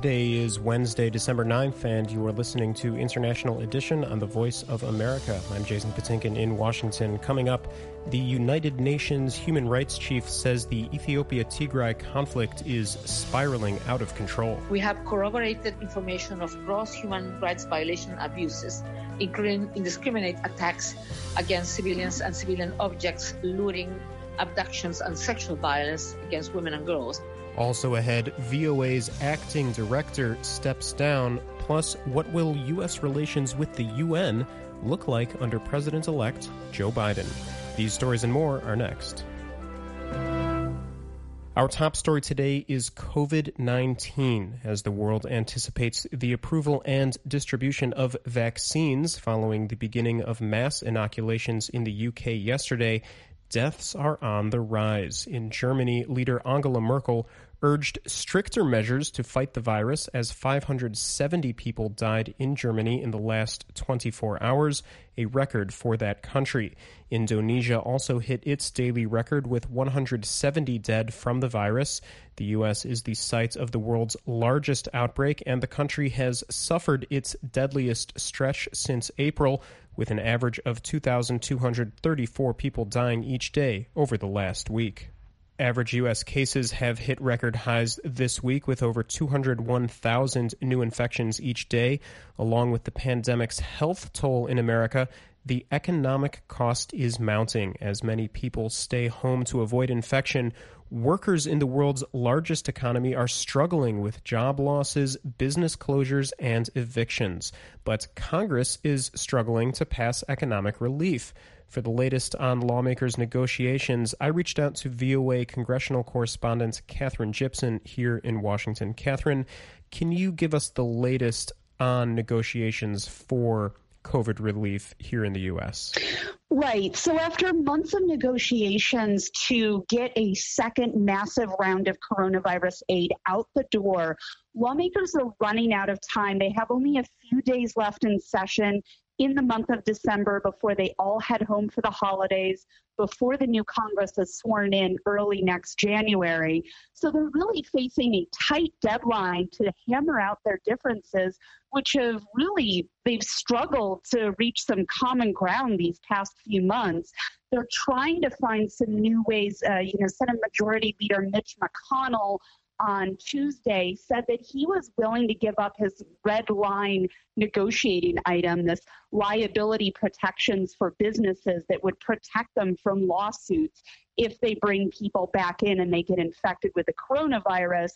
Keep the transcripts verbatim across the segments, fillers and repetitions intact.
Today is Wednesday, December ninth, and you are listening to International Edition on the Voice of America. I'm Jason Patinkin in Washington. Coming up, the United Nations Human Rights Chief says the Ethiopia-Tigray conflict is spiraling out of control. We have corroborated information of gross human rights violation abuses, including indiscriminate attacks against civilians and civilian objects, looting, abductions, and sexual violence against women and girls. Also ahead, V O A's acting director steps down, plus what will U S relations with the U N look like under President-elect Joe Biden? These stories and more are next. Our top story today is covid nineteen, as the world anticipates the approval and distribution of vaccines following the beginning of mass inoculations in the U K yesterday. Deaths are on the rise. In Germany, leader Angela Merkel urged stricter measures to fight the virus as five hundred seventy people died in Germany in the last twenty-four hours, a record for that country. Indonesia also hit its daily record with one hundred seventy dead from the virus. The U S is the site of the world's largest outbreak, and the country has suffered its deadliest stretch since April, with an average of two thousand two hundred thirty-four people dying each day over the last week. Average U S cases have hit record highs this week, with over two hundred one thousand new infections each day. Along with the pandemic's health toll in America, the economic cost is mounting as many people stay home to avoid infection. Workers in the world's largest economy are struggling with job losses, business closures, and evictions. But Congress is struggling to pass economic relief. For the latest on lawmakers' negotiations, I reached out to V O A congressional correspondent Katherine Gibson here in Washington. Katherine, can you give us the latest on negotiations for COVID relief here in the U S? Right. So after months of negotiations to get a second massive round of coronavirus aid out the door, lawmakers are running out of time. They have only a few days left in session in the month of December before they all head home for the holidays, before the new Congress is sworn in early next January. So they're really facing a tight deadline to hammer out their differences, which have really, they've struggled to reach some common ground these past few months. They're trying to find some new ways. Uh, you know, Senate Majority Leader Mitch McConnell on Tuesday said that he was willing to give up his red line negotiating item, this liability protections for businesses that would protect them from lawsuits if they bring people back in and they get infected with the coronavirus.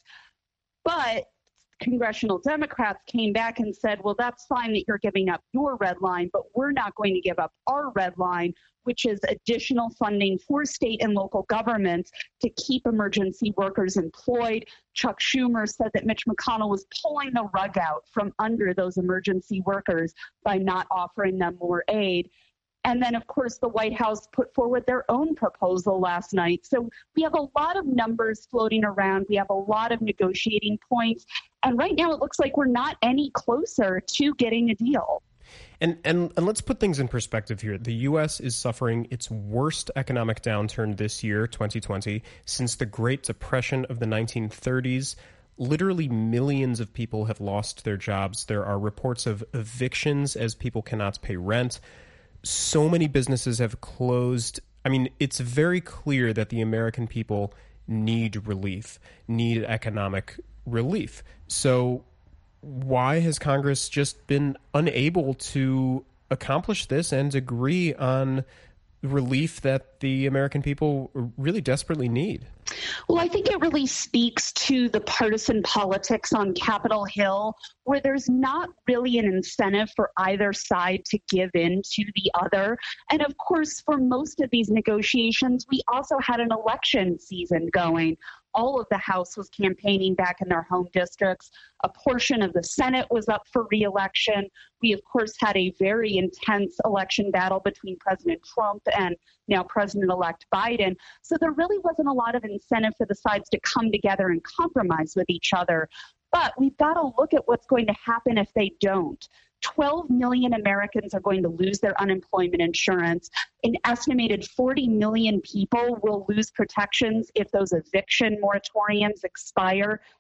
But congressional Democrats came back and said, well, that's fine that you're giving up your red line, but we're not going to give up our red line, which is additional funding for state and local governments to keep emergency workers employed. Chuck Schumer said that Mitch McConnell was pulling the rug out from under those emergency workers by not offering them more aid. And then, of course, the White House put forward their own proposal last night. So we have a lot of numbers floating around. We have a lot of negotiating points. And right now it looks like we're not any closer to getting a deal. And, and and let's put things in perspective here. The U S is suffering its worst economic downturn this year, twenty twenty, since the Great Depression of the nineteen thirties. Literally millions of people have lost their jobs. There are reports of evictions as people cannot pay rent. So many businesses have closed. I mean, it's very clear that the American people need relief, need economic relief. So why has Congress just been unable to accomplish this and agree on relief that the American people really desperately need? Well, I think it really speaks to the partisan politics on Capitol Hill, where there's not really an incentive for either side to give in to the other. And of course, for most of these negotiations, we also had an election season going. All of the House was campaigning back in their home districts. A portion of the Senate was up for re-election. We, of course, had a very intense election battle between President Trump and now President-elect Biden. So there really wasn't a lot of incentive for the sides to come together and compromise with each other. But we've got to look at what's going to happen if they don't. twelve million Americans are going to lose their unemployment insurance. An estimated forty million people will lose protections if those eviction moratoriums expire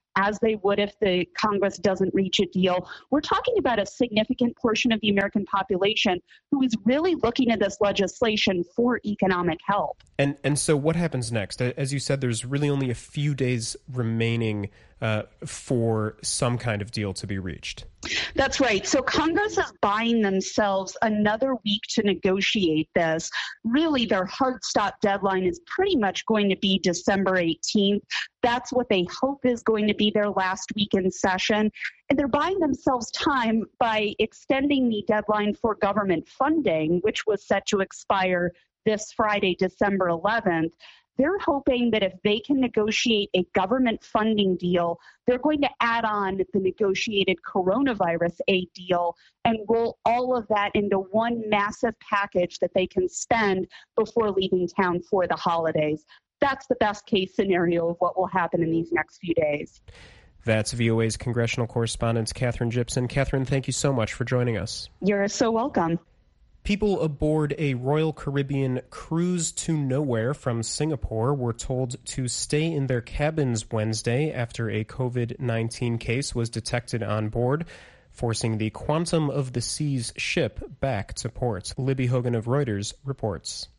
as they would if the Congress doesn't reach a deal. We're talking about a significant portion of the American population who is really looking at this legislation for economic help. And and so what happens next? As you said, there's really only a few days remaining uh, for some kind of deal to be reached. That's right. So Congress is buying themselves another week to negotiate this. Really, their hard stop deadline is pretty much going to be December eighteenth. That's what they hope is going to be their last week in session. And they're buying themselves time by extending the deadline for government funding, which was set to expire this Friday, December eleventh. They're hoping that if they can negotiate a government funding deal, they're going to add on the negotiated coronavirus aid deal and roll all of that into one massive package that they can spend before leaving town for the holidays. That's the best case scenario of what will happen in these next few days. That's V O A's congressional correspondent, Catherine Gibson. Catherine, thank you so much for joining us. You're so welcome. People aboard a Royal Caribbean cruise to nowhere from Singapore were told to stay in their cabins Wednesday after a COVID nineteen case was detected on board, forcing the Quantum of the Seas ship back to port. Libby Hogan of Reuters reports.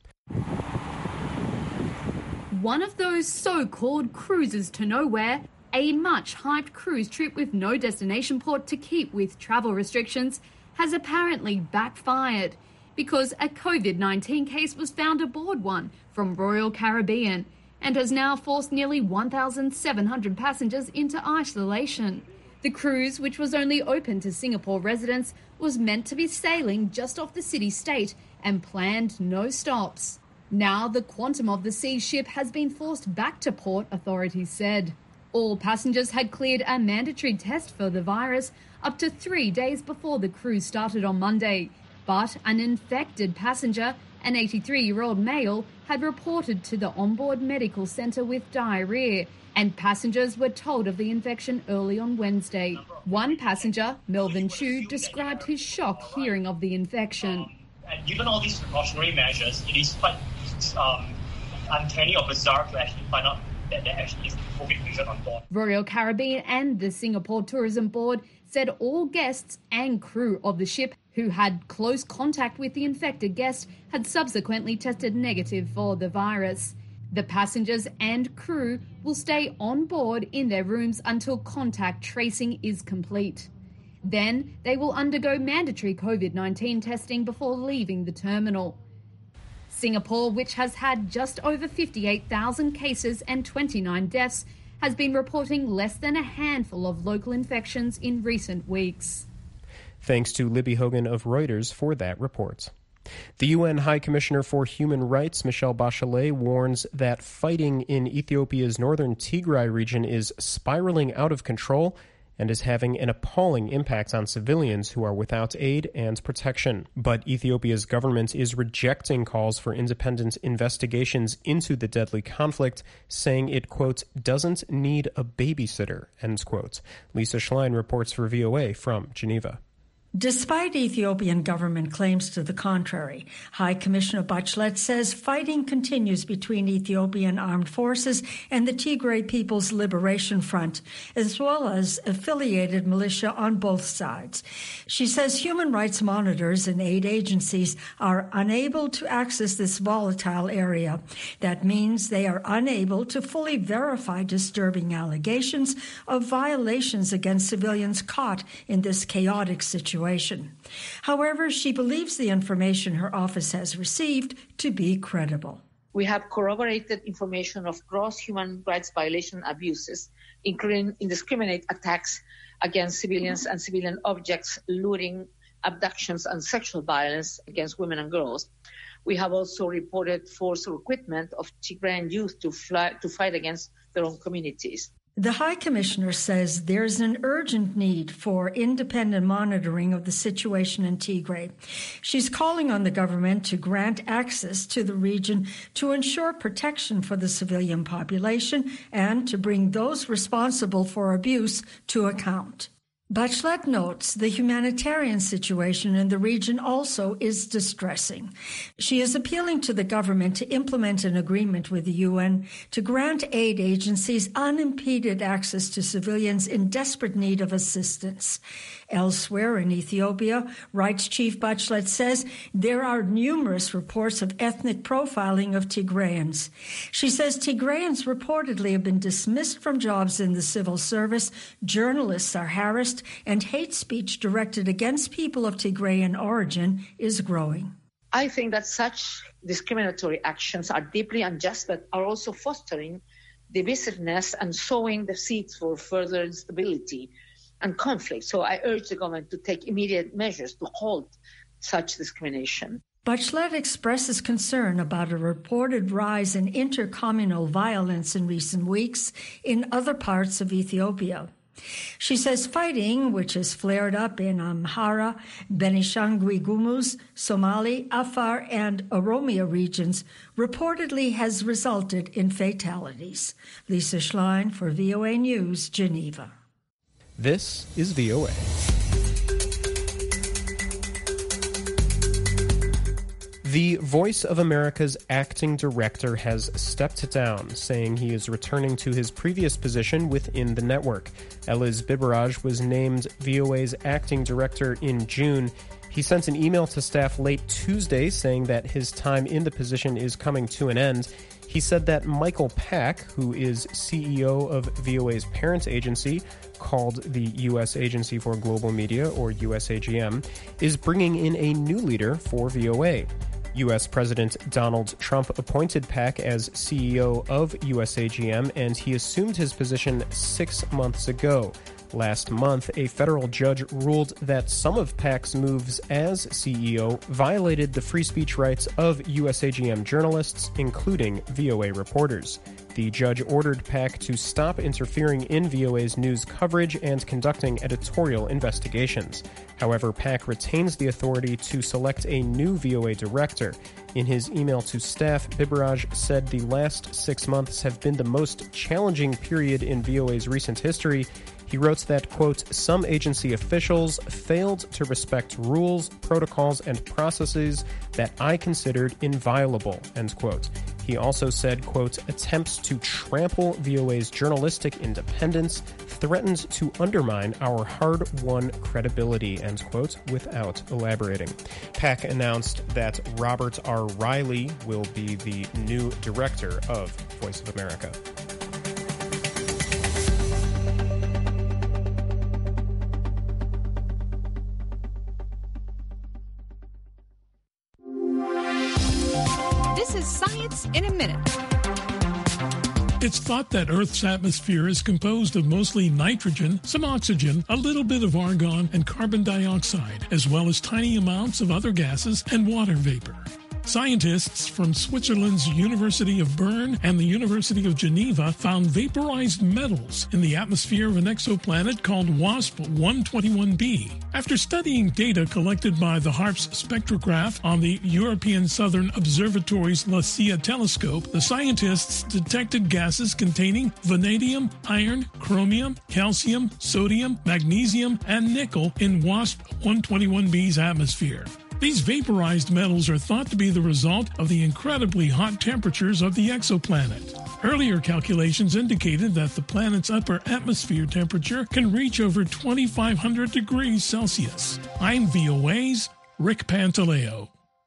One of those so-called cruises to nowhere, a much-hyped cruise trip with no destination port to keep with travel restrictions, has apparently backfired, because a COVID nineteen case was found aboard one from Royal Caribbean and has now forced nearly one thousand seven hundred passengers into isolation. The cruise, which was only open to Singapore residents, was meant to be sailing just off the city-state and planned no stops. Now the Quantum of the Seas ship has been forced back to port, authorities said. All passengers had cleared a mandatory test for the virus up to three days before the cruise started on Monday. But an infected passenger, an eighty-three-year-old male, had reported to the onboard medical centre with diarrhea, and passengers were told of the infection early on Wednesday. One passenger, Melvin Chu, described his shock hearing of the infection. And given all these precautionary measures, it is quite um, uncanny or bizarre to actually find out that there actually is COVID patient on board. Royal Caribbean and the Singapore Tourism Board said all guests and crew of the ship who had close contact with the infected guest had subsequently tested negative for the virus. The passengers and crew will stay on board in their rooms until contact tracing is complete. Then they will undergo mandatory COVID nineteen testing before leaving the terminal. Singapore, which has had just over fifty-eight thousand cases and twenty-nine deaths, has been reporting less than a handful of local infections in recent weeks. Thanks to Libby Hogan of Reuters for that report. The U N High Commissioner for Human Rights, Michelle Bachelet, warns that fighting in Ethiopia's northern Tigray region is spiraling out of control and is having an appalling impact on civilians who are without aid and protection. But Ethiopia's government is rejecting calls for independent investigations into the deadly conflict, saying it, quote, doesn't need a babysitter, end quote. Lisa Schlein reports for V O A from Geneva. Despite Ethiopian government claims to the contrary, High Commissioner Bachelet says fighting continues between Ethiopian armed forces and the Tigray People's Liberation Front, as well as affiliated militia on both sides. She says human rights monitors and aid agencies are unable to access this volatile area. That means they are unable to fully verify disturbing allegations of violations against civilians caught in this chaotic situation. However, she believes the information her office has received to be credible. We have corroborated information of gross human rights violation abuses, including indiscriminate attacks against civilians and civilian objects, looting, abductions, and sexual violence against women and girls. We have also reported forced recruitment of Tigrayan youth to, fly, to fight against their own communities. The High Commissioner says there's an urgent need for independent monitoring of the situation in Tigray. She's calling on the government to grant access to the region to ensure protection for the civilian population and to bring those responsible for abuse to account. Bachelet notes the humanitarian situation in the region also is distressing. She is appealing to the government to implement an agreement with the U N to grant aid agencies unimpeded access to civilians in desperate need of assistance. Elsewhere in Ethiopia, Rights Chief Bachelet says there are numerous reports of ethnic profiling of Tigrayans. She says Tigrayans reportedly have been dismissed from jobs in the civil service, journalists are harassed, and hate speech directed against people of Tigrayan origin is growing. I think that such discriminatory actions are deeply unjust, but are also fostering divisiveness and sowing the seeds for further instability and conflict. So I urge the government to take immediate measures to halt such discrimination. Bachelet expresses concern about a reported rise in intercommunal violence in recent weeks in other parts of Ethiopia. She says fighting, which has flared up in Amhara, Benishangul Gumuz, Somali, Afar, and Oromia regions, reportedly has resulted in fatalities. Lisa Schlein for V O A News, Geneva. This is V O A. The Voice of America's acting director has stepped down, saying he is returning to his previous position within the network. Eliz Biberaj was named V O A's acting director in June. He sent an email to staff late Tuesday saying that his time in the position is coming to an end. He said that Michael Pack, who is C E O of V O A's parent agency, called the U S Agency for Global Media, or U S A G M, is bringing in a new leader for V O A. U S President Donald Trump appointed Pack as C E O of U S A G M, and he assumed his position six months ago. Last month, a federal judge ruled that some of Pack's moves as C E O violated the free speech rights of U S A G M journalists, including V O A reporters. The judge ordered Pack to stop interfering in V O A's news coverage and conducting editorial investigations. However, Pack retains the authority to select a new V O A director. In his email to staff, Biberaj said the last six months have been the most challenging period in V O A's recent history. He wrote that, quote, some agency officials failed to respect rules, protocols, and processes that I considered inviolable, end quote. He also said, quote, attempts to trample V O A's journalistic independence threatened to undermine our hard-won credibility, end quote, without elaborating. Pack announced that Robert R. Riley will be the new director of Voice of America. This is Science in a Minute. It's thought that Earth's atmosphere is composed of mostly nitrogen, some oxygen, a little bit of argon, and carbon dioxide, as well as tiny amounts of other gases and water vapor. Scientists from Switzerland's University of Bern and the University of Geneva found vaporized metals in the atmosphere of an exoplanet called WASP one twenty-one b. After studying data collected by the HARPS spectrograph on the European Southern Observatory's La Silla telescope, the scientists detected gases containing vanadium, iron, chromium, calcium, sodium, magnesium, and nickel in WASP one twenty-one b's atmosphere. These vaporized metals are thought to be the result of the incredibly hot temperatures of the exoplanet. Earlier calculations indicated that the planet's upper atmosphere temperature can reach over twenty-five hundred degrees Celsius. I'm V O A's Rick Pantaleo.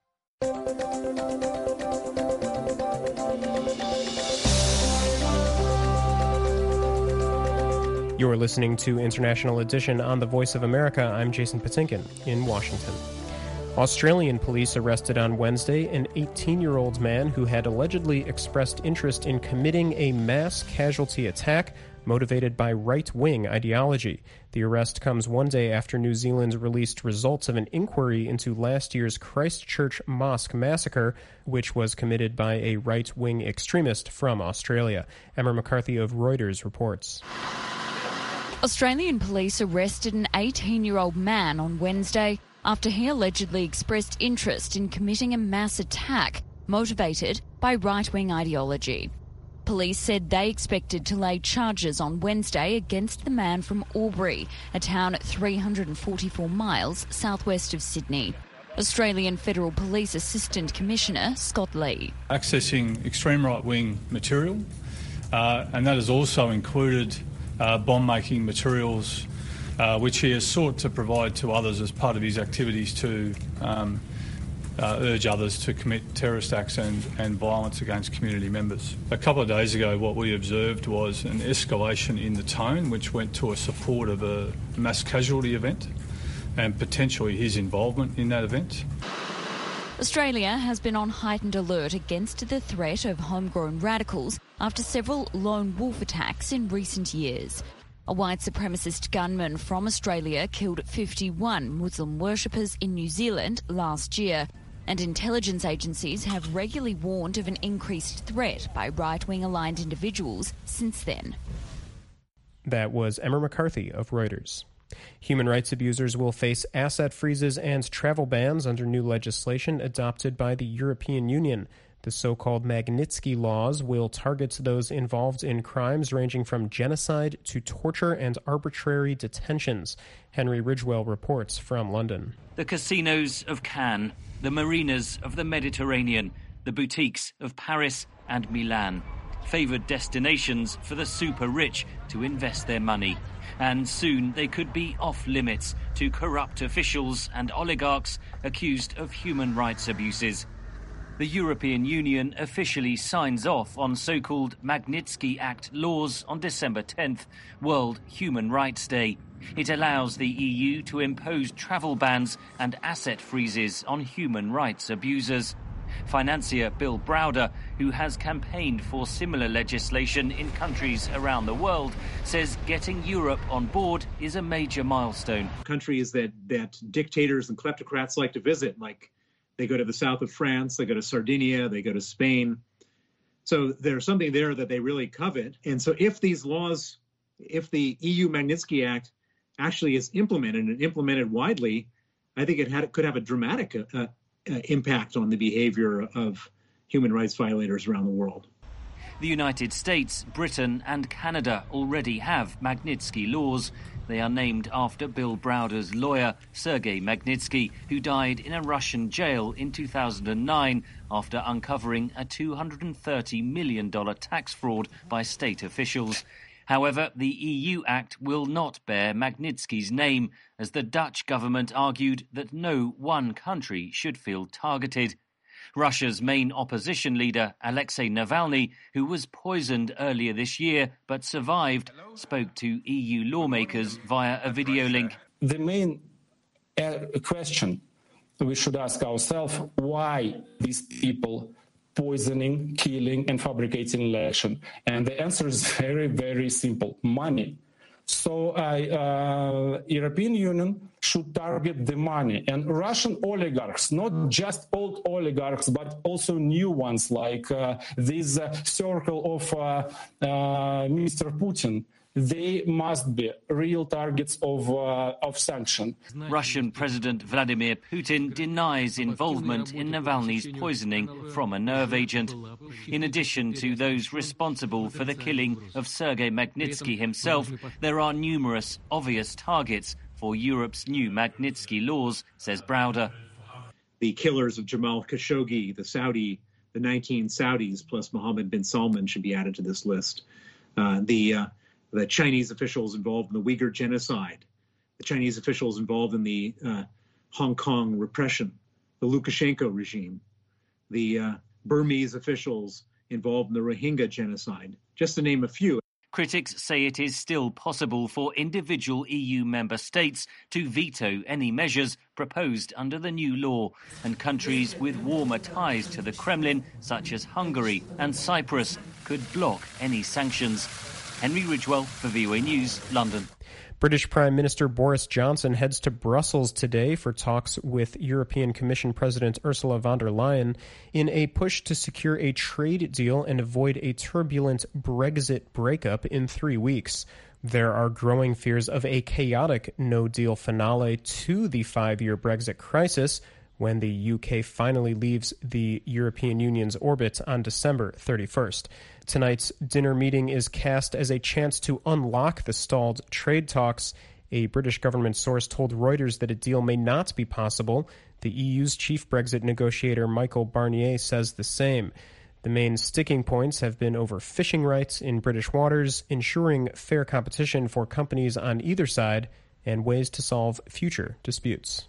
You're listening to International Edition on the Voice of America. I'm Jason Patinkin in Washington. Australian police arrested on Wednesday an eighteen-year-old man who had allegedly expressed interest in committing a mass casualty attack motivated by right-wing ideology. The arrest comes one day after New Zealand released results of an inquiry into last year's Christchurch mosque massacre, which was committed by a right-wing extremist from Australia. Emma McCarthy of Reuters reports. Australian police arrested an eighteen-year-old man on Wednesday after he allegedly expressed interest in committing a mass attack motivated by right-wing ideology. Police said they expected to lay charges on Wednesday against the man from Albury, a town three hundred forty-four miles southwest of Sydney. Australian Federal Police Assistant Commissioner Scott Lee. Accessing extreme right-wing material, uh, and that has also included uh, bomb-making materials, uh, which he has sought to provide to others as part of his activities to um, uh, urge others to commit terrorist acts and, and violence against community members. A couple of days ago, what we observed was an escalation in the tone, which went to a support of a mass casualty event and potentially his involvement in that event. Australia has been on heightened alert against the threat of homegrown radicals after several lone wolf attacks in recent years. A white supremacist gunman from Australia killed fifty-one Muslim worshippers in New Zealand last year, and intelligence agencies have regularly warned of an increased threat by right-wing aligned individuals since then. That was Emma McCarthy of Reuters. Human rights abusers will face asset freezes and travel bans under new legislation adopted by the European Union. The so-called Magnitsky Laws will target those involved in crimes ranging from genocide to torture and arbitrary detentions. Henry Ridgewell reports from London. The casinos of Cannes, the marinas of the Mediterranean, the boutiques of Paris and Milan. Favoured destinations for the super rich to invest their money. And soon they could be off limits to corrupt officials and oligarchs accused of human rights abuses. The European Union officially signs off on so-called Magnitsky Act laws on December tenth, World Human Rights Day. It allows the E U to impose travel bans and asset freezes on human rights abusers. Financier Bill Browder, who has campaigned for similar legislation in countries around the world, says getting Europe on board is a major milestone. Countries that, that dictators and kleptocrats like to visit, like they go to the south of France, they go to Sardinia, they go to Spain. So there's something there that they really covet. And so if these laws, if the E U Magnitsky Act actually is implemented and implemented widely, I think it had, it could have a dramatic uh, Uh, impact on the behavior of human rights violators around the world. The United States, Britain and Canada already have Magnitsky laws. They are named after Bill Browder's lawyer, Sergei Magnitsky, who died in a Russian jail in two thousand nine after uncovering a two hundred thirty million dollars tax fraud by state officials. However, the E U Act will not bear Magnitsky's name, as the Dutch government argued that no one country should feel targeted. Russia's main opposition leader, Alexei Navalny, who was poisoned earlier this year but survived, spoke to E U lawmakers via a video link. The main question we should ask ourselves, why these people poisoning, killing, and fabricating election? And the answer is very, very simple: money. So uh, uh, European Union should target the money. And Russian oligarchs, not just old oligarchs, but also new ones, like uh, this uh, circle of uh, uh, Mister Putin, they must be real targets of uh, of sanction. Russian President Vladimir Putin denies involvement in Navalny's poisoning from a nerve agent. In addition to those responsible for the killing of Sergei Magnitsky himself, there are numerous obvious targets for Europe's new Magnitsky laws, says Browder. The killers of Jamal Khashoggi, the Saudi, the nineteen Saudis plus Mohammed bin Salman should be added to this list. Uh, the uh, The Chinese officials involved in the Uyghur genocide, the Chinese officials involved in the uh, Hong Kong repression, the Lukashenko regime, the uh, Burmese officials involved in the Rohingya genocide, just to name a few. Critics say it is still possible for individual E U member states to veto any measures proposed under the new law, and countries with warmer ties to the Kremlin, such as Hungary and Cyprus, could block any sanctions. Henry Ridgewell for V O A News, London. British Prime Minister Boris Johnson heads to Brussels today for talks with European Commission President Ursula von der Leyen in a push to secure a trade deal and avoid a turbulent Brexit breakup in three weeks. There are growing fears of a chaotic no-deal finale to the five-year Brexit crisis, when the U K finally leaves the European Union's orbit on December thirty-first. Tonight's dinner meeting is cast as a chance to unlock the stalled trade talks. A British government source told Reuters that a deal may not be possible. The E U's chief Brexit negotiator Michael Barnier says the same. The main sticking points have been over fishing rights in British waters, ensuring fair competition for companies on either side, and ways to solve future disputes.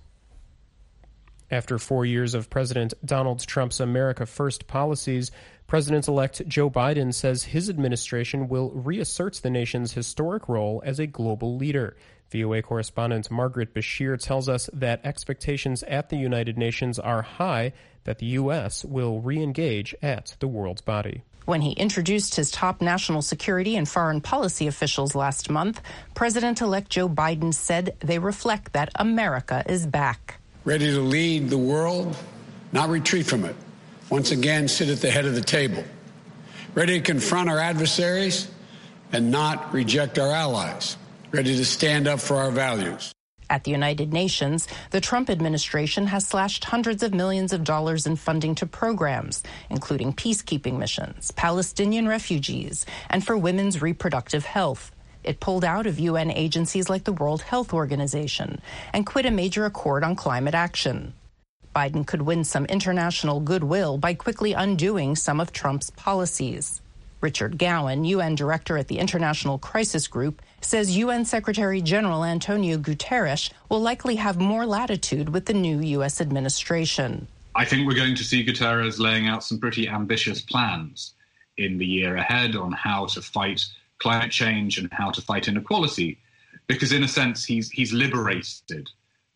After four years of President Donald Trump's America First policies, President-elect Joe Biden says his administration will reassert the nation's historic role as a global leader. V O A correspondent Margaret Bashir tells us that expectations at the United Nations are high that the U S will re-engage at the world's body. When he introduced his top national security and foreign policy officials last month, President-elect Joe Biden said they reflect that America is back. Ready to lead the world, not retreat from it. Once again, sit at the head of the table. Ready to confront our adversaries and not reject our allies. Ready to stand up for our values. At the United Nations, the Trump administration has slashed hundreds of millions of dollars in funding to programs, including peacekeeping missions, Palestinian refugees, and for women's reproductive health. It pulled out of U N agencies like the World Health Organization and quit a major accord on climate action. Biden could win some international goodwill by quickly undoing some of Trump's policies. Richard Gowan, U N director at the International Crisis Group, says U N Secretary General Antonio Guterres will likely have more latitude with the new U S administration. I think we're going to see Guterres laying out some pretty ambitious plans in the year ahead on how to fight climate change and how to fight inequality, because in a sense he's he's liberated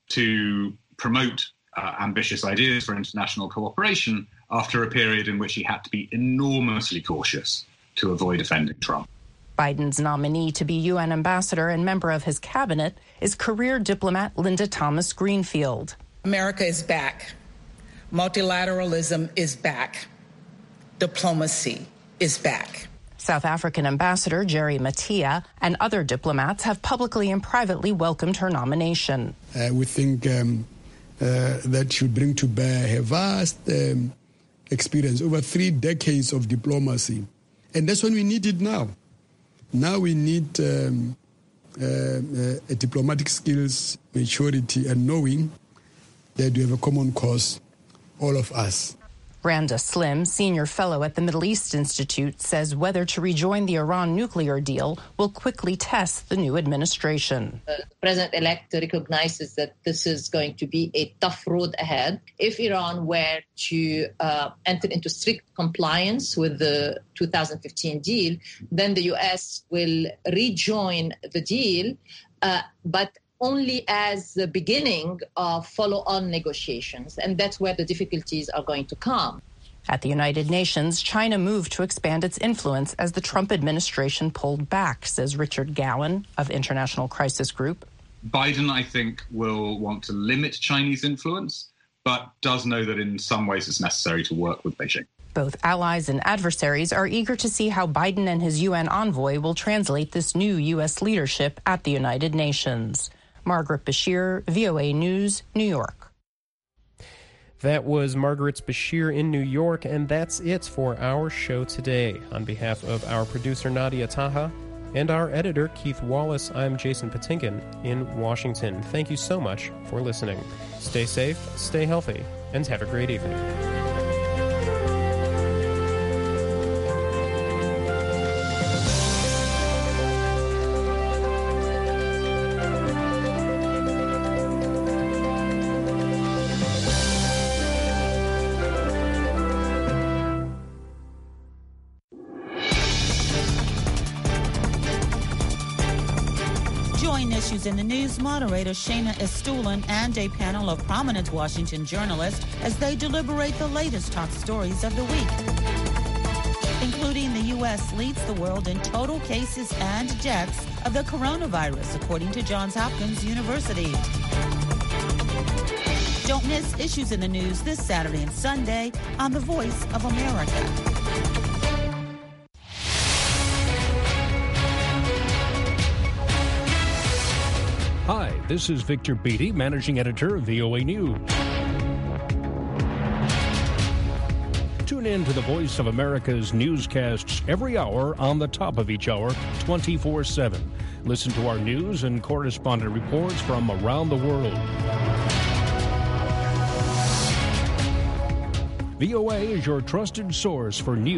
to promote uh, ambitious ideas for international cooperation after a period in which he had to be enormously cautious to avoid offending Trump. Biden's nominee to be U N ambassador and member of his cabinet is career diplomat Linda Thomas Greenfield. America is back. Multilateralism is back. Diplomacy is back. South African Ambassador Jerry Mattia and other diplomats have publicly and privately welcomed her nomination. Uh, we think um, uh, that she'll bring to bear her vast um, experience over three decades of diplomacy. And that's what we need it now. Now we need um, uh, uh, a diplomatic skills, maturity, and knowing that we have a common cause, all of us. Randa Slim, senior fellow at the Middle East Institute, says whether to rejoin the Iran nuclear deal will quickly test the new administration. The president-elect recognizes that this is going to be a tough road ahead. If Iran were to uh, enter into strict compliance with the two thousand fifteen deal, then the U S will rejoin the deal, uh, but only as the beginning of follow-on negotiations, and that's where the difficulties are going to come. At the United Nations, China moved to expand its influence as the Trump administration pulled back, says Richard Gowan of International Crisis Group. Biden, I think, will want to limit Chinese influence, but does know that in some ways it's necessary to work with Beijing. Both allies and adversaries are eager to see how Biden and his U N envoy will translate this new U S leadership at the United Nations. Margaret Bashir, V O A News, New York. That was Margaret Bashir in New York, and that's it for our show today. On behalf of our producer, Nadia Taha, and our editor, Keith Wallace, I'm Jason Patinkin in Washington. Thank you so much for listening. Stay safe, stay healthy, and have a great evening. In the news, moderator Shayna Estulin and a panel of prominent Washington journalists as they deliberate the latest top stories of the week, including the U S leads the world in total cases and deaths of the coronavirus, according to Johns Hopkins University. Don't miss Issues in the News this Saturday and Sunday on The Voice of America. Hi, this is Victor Beattie, managing editor of V O A News. in to the Voice of America's newscasts every hour on the top of each hour, twenty-four seven. Listen to our news and correspondent reports from around the world. V O A is your trusted source for news.